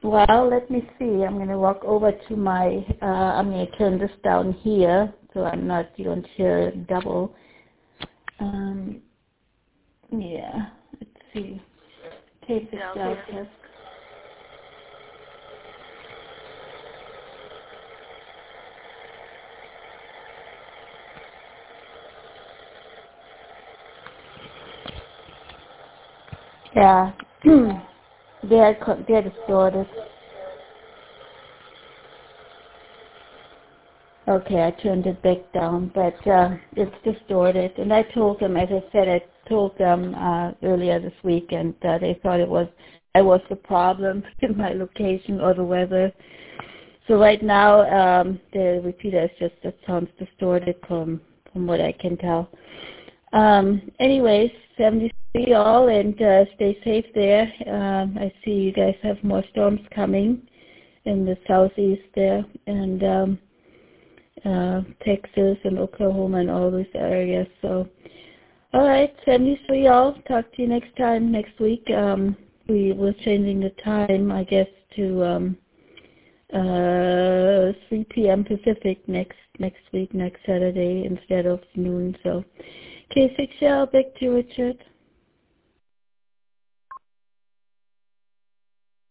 Well, let me see. I'm going to walk over to my, I'm going to turn this down here so I'm not, you don't hear double. Yeah, let's see. Tape this down test. Yeah, they're distorted. Okay, I turned it back down, but it's distorted. And I told them, as I said, I told them earlier this week, and they thought I was the problem in my location or the weather. So right now, the repeater is it sounds distorted from what I can tell. Anyways, 73 all, and stay safe there. I see you guys have more storms coming in the southeast there, and Texas and Oklahoma and all those areas. So, all right, 73 all. Talk to you next time, next week. We were changing the time, I guess, to 3 p.m. Pacific next week, next Saturday, instead of noon. So, okay, 6 y'all. Back to you, Richard.